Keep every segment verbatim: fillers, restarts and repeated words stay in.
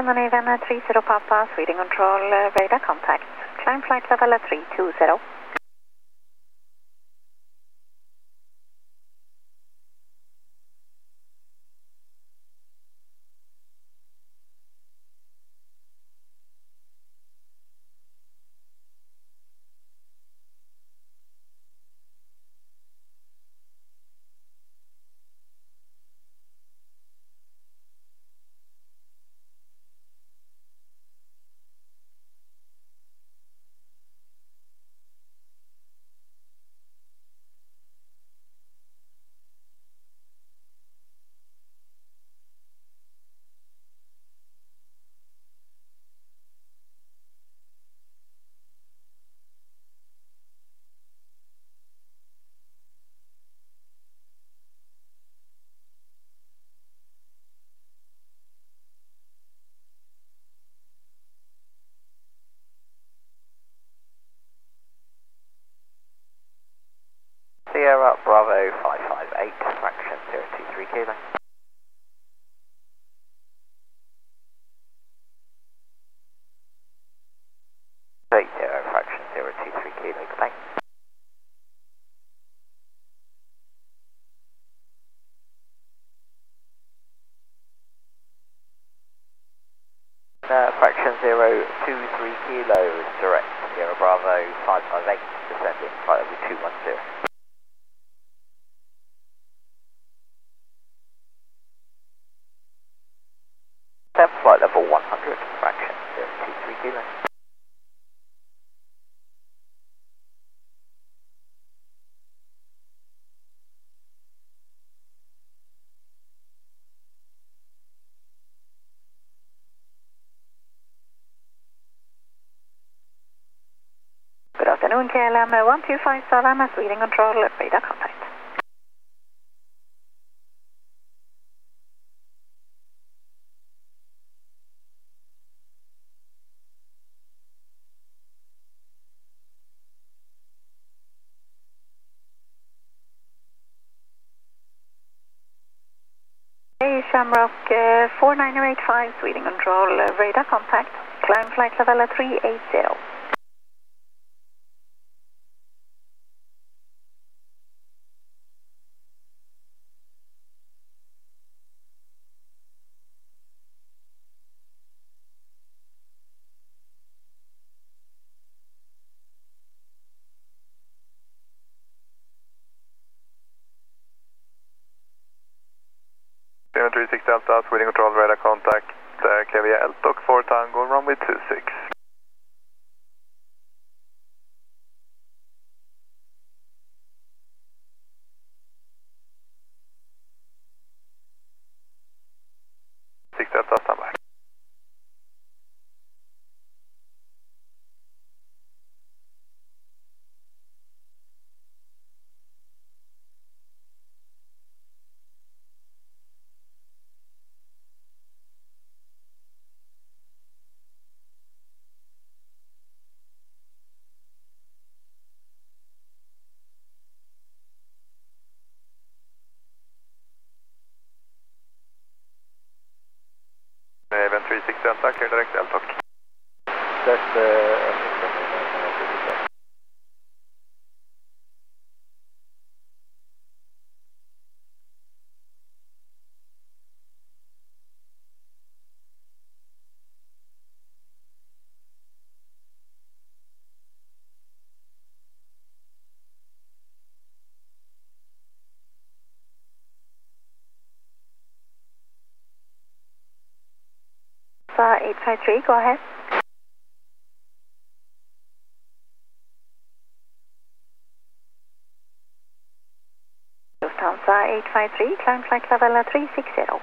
Scandinavian three zero Papa, Sweden control, uh, radar contact. Climb flight level three two zero. Sierra Bravo five five eight, fraction zero two three kilo. eight zero, fraction zero two three kilo, goodbye. Uh, fraction zero two three kilo, direct Sierra Bravo five five eight, descending flight level two one zero. Flight level one hundred, fraction zero two three kilo. Good afternoon, K L M one two five seven, Sweden control, radar contact. Hey, Shamrock uh, four nine zero eight five, Sweden control, uh, radar contact. Climb flight level three eight zero. seven three six Delta, Sweden control, radar contact, uh, K V L T O C four Tango, runway two six. six Delta, standby. seven three six Delta, clear direct L T O C. That's uh, eight five three, go ahead. Lufthansa eight five three, climb flight level three six zero.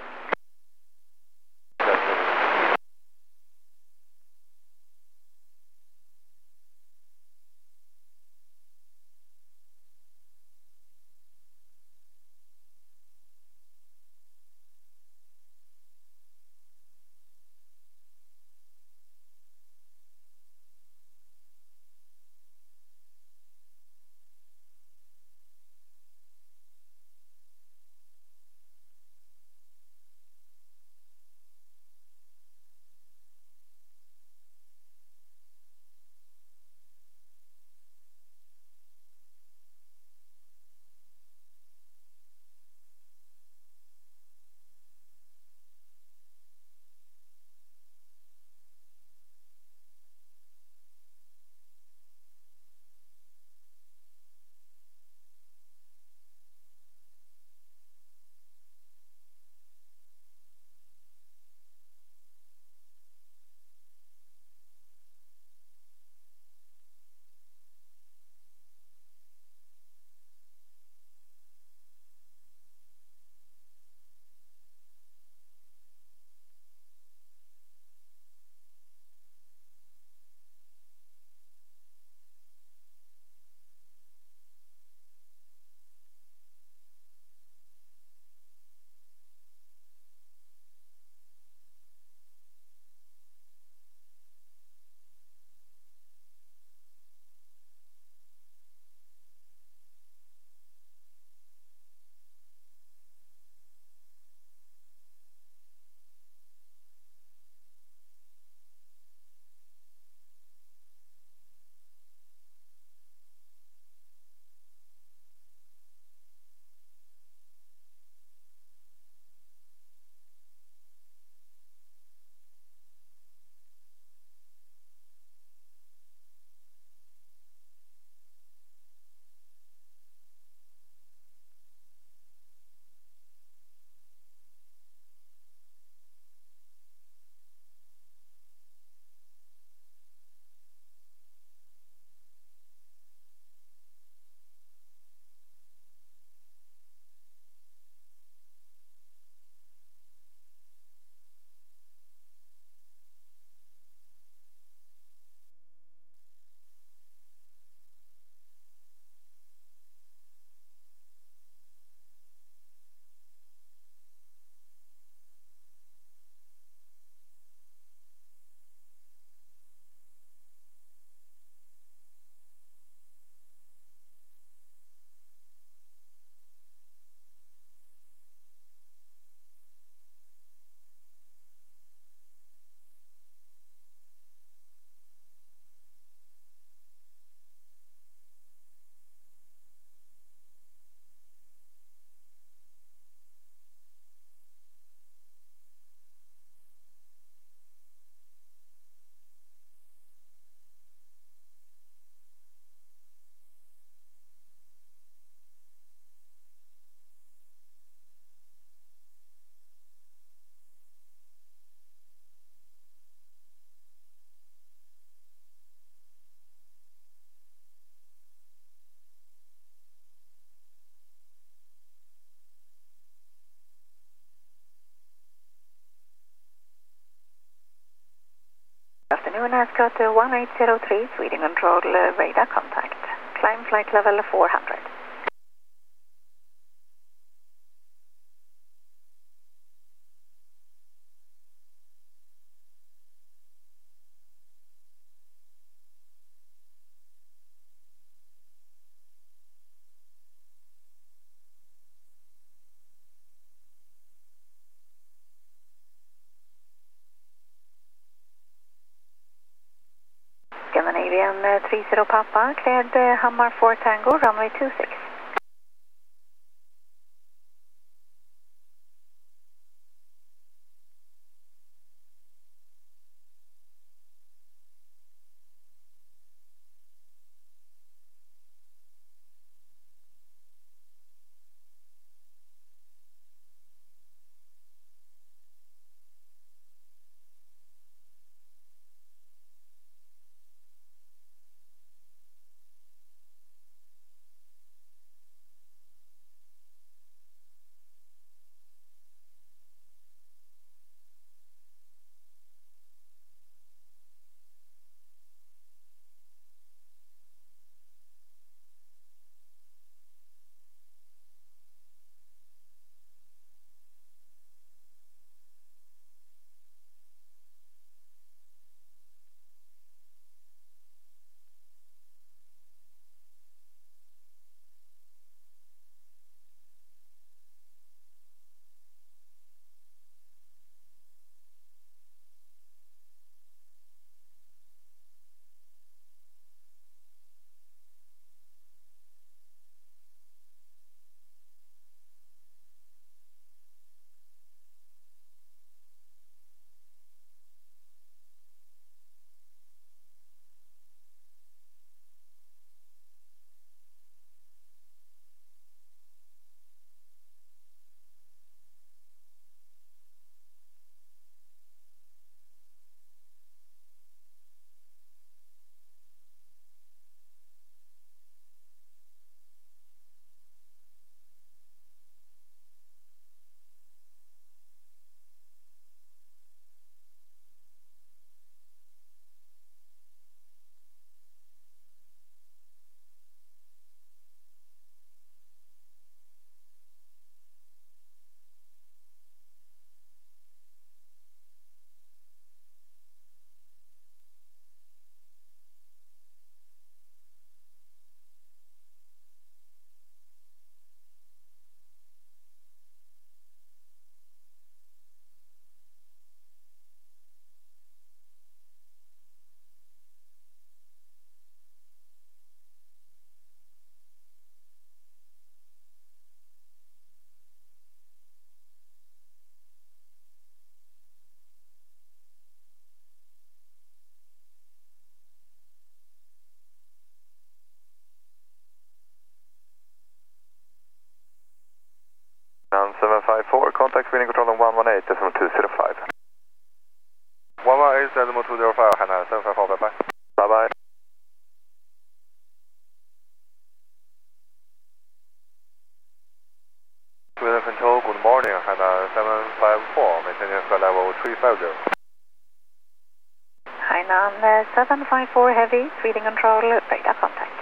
seven Ascot uh, one eight zero three, Sweden control, uh, radar contact. Climb flight level four hundred. Scandinavian uh, three zero Papa, cleared uh, Hammar four Tango, runway two six. seven five four, contact Sweden control on one one eight, decimal two zero five. one one eight, decimal two zero five, Hainan seven five four, bye bye. Bye bye. Sweden control, good morning, Hainan seven five four, maintaining flight level three five zero. Hainan uh, seven five four Heavy, Sweden control, radar contact.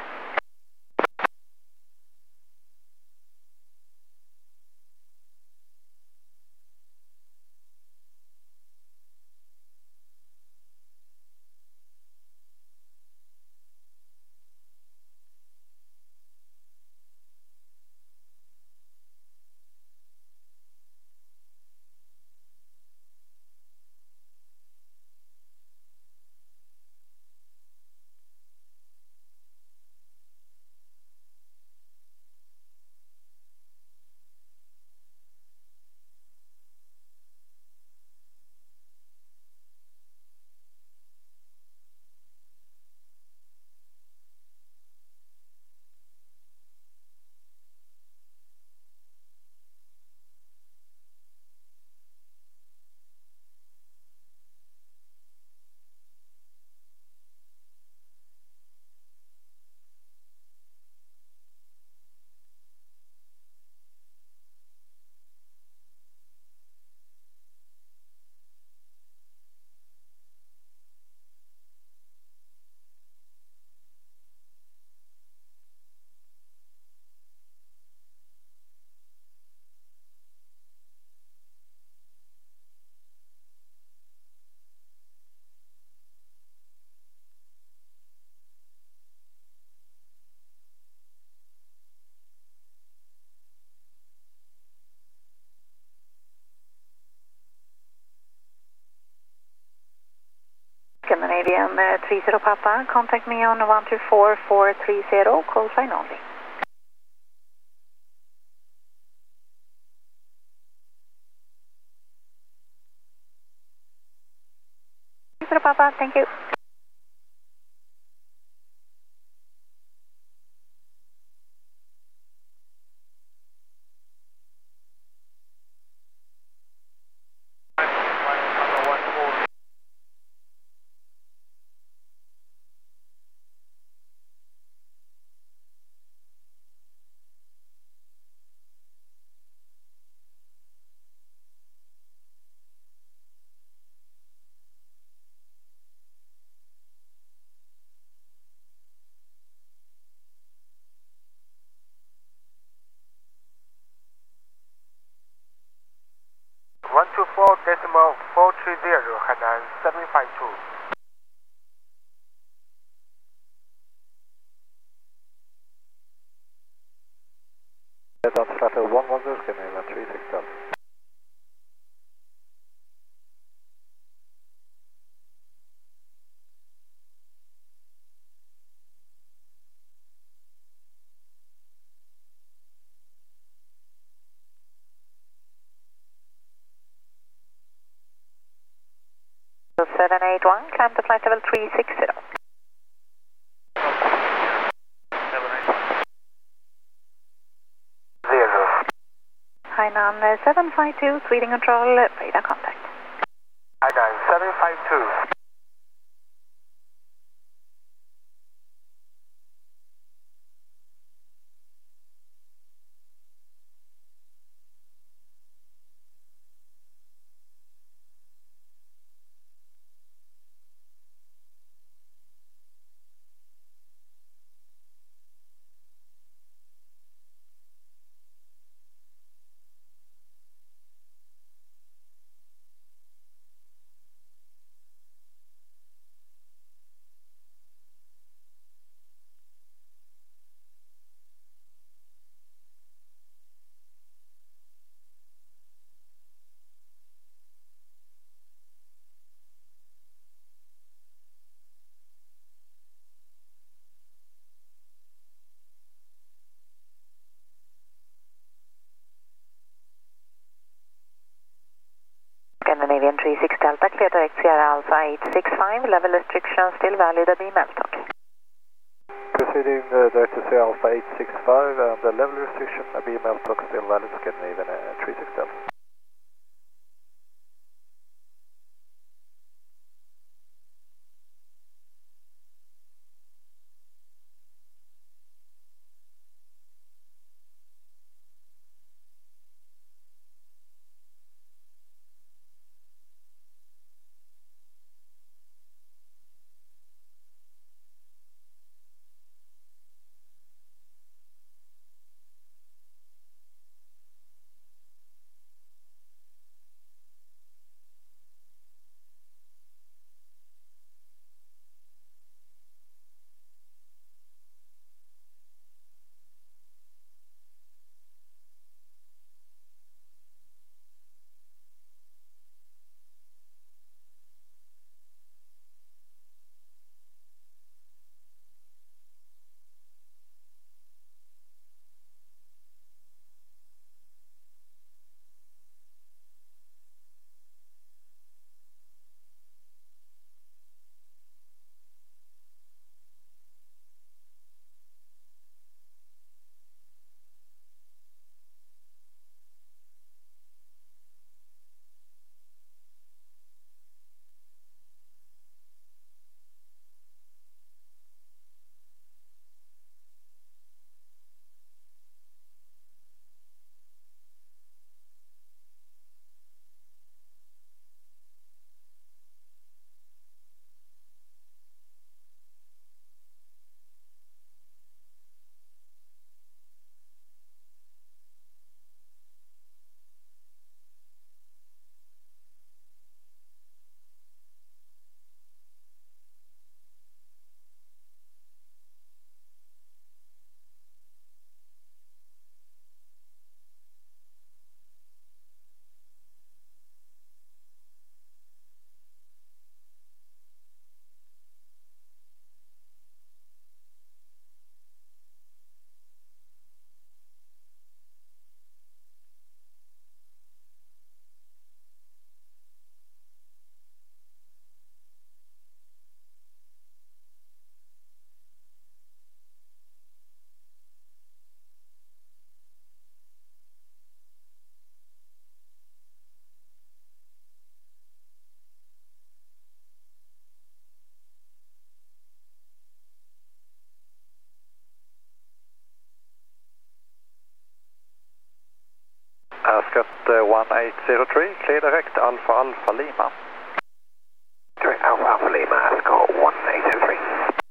Sweden uh, three zero Papa, contact me on one two four four three zero, call sign only. three zero Papa, thank you. one two four decimal four three zero, Hainan seven five two. That's Flutter one one zero, Scandinavian three six Delta. seven eight one, climb to flight level three six zero. Zero. Hainan uh, seven five two, Sweden control, uh, radar contact. Hainan seven five two. Scandinavian three six Delta, clear direct Sierra Alpha eight six five, level restriction still valid at the Meltok. Proceeding uh, direct to Sierra Alpha eight six five, and the level restriction at B M L Talk still valid, Scandinavian uh, three six Delta. uh, one eight zero three, clear direct Alpha Alpha Lima. Direct Alpha Alpha Lima, Ascot one eight zero three.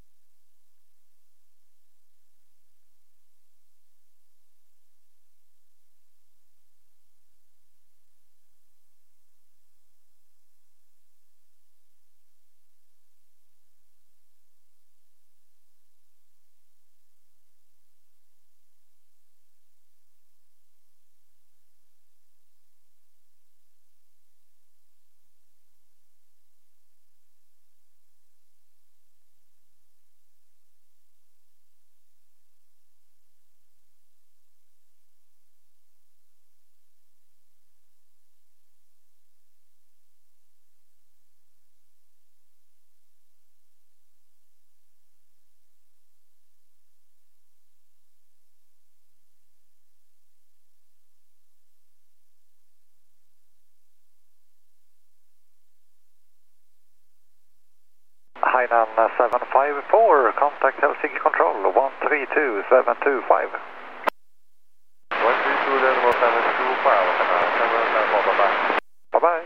Hainan uh, seven five four, contact Helsinki Control one three two seven two five. one three two Decimal seven two five, bye-bye. Bye-bye.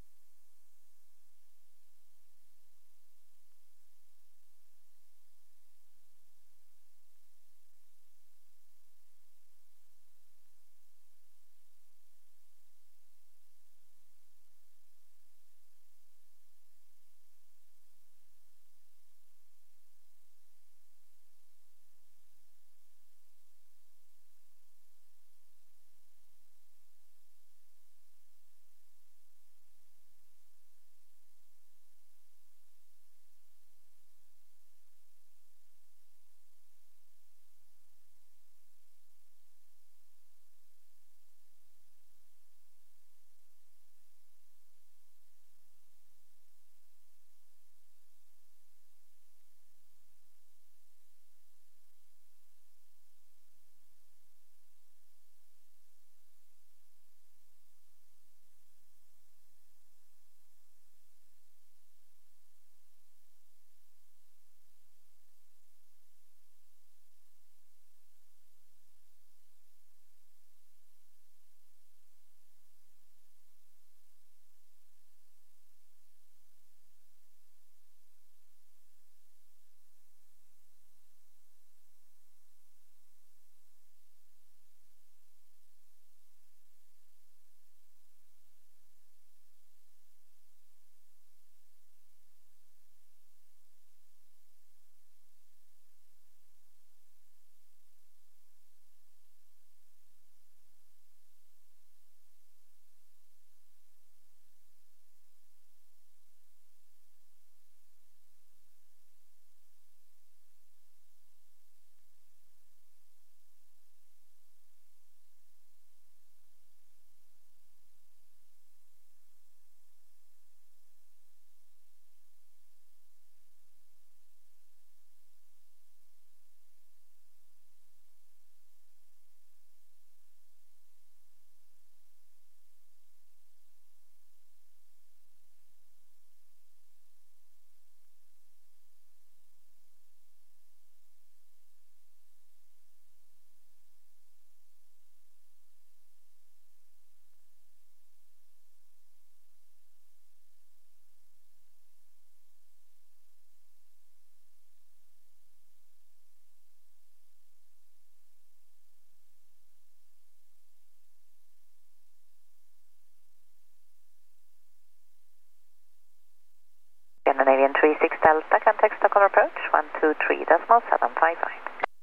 Scandinavian three six Delta, contact Stockholm approach one two three decimal seven five five.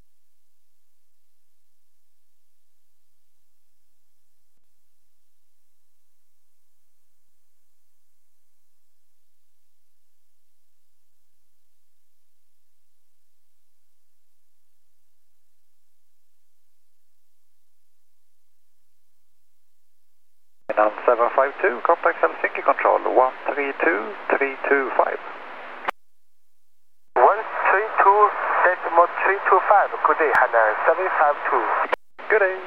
Hainan seven five two, contact Helsinki Control one three two three two five. one three two decimal three two five, good day, Hainan seven five two. Good day.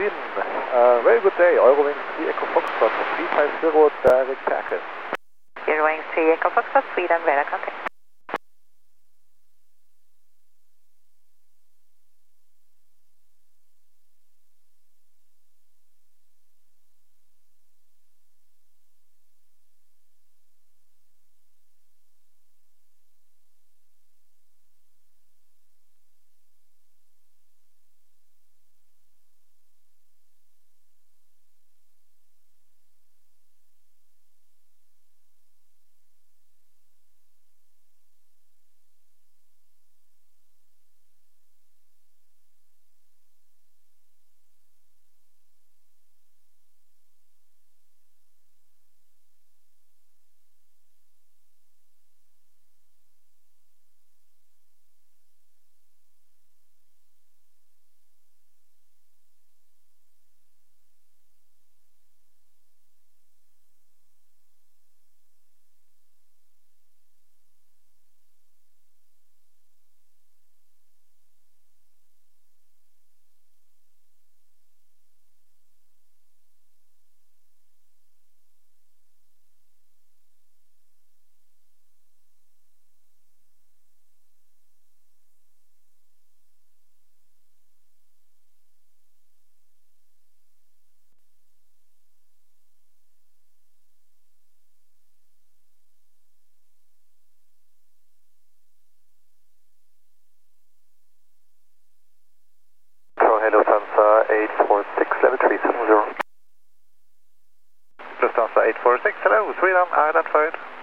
Sweden. Uh, very good day. Eurowings three Echo Foxtrot three five zero direct tackle. Eurowings three Echo Foxtrot Sweden, radar contact. Lufthansa eight four six, level three seven zero. Lufthansa eight four six, hello, Sweden, identified.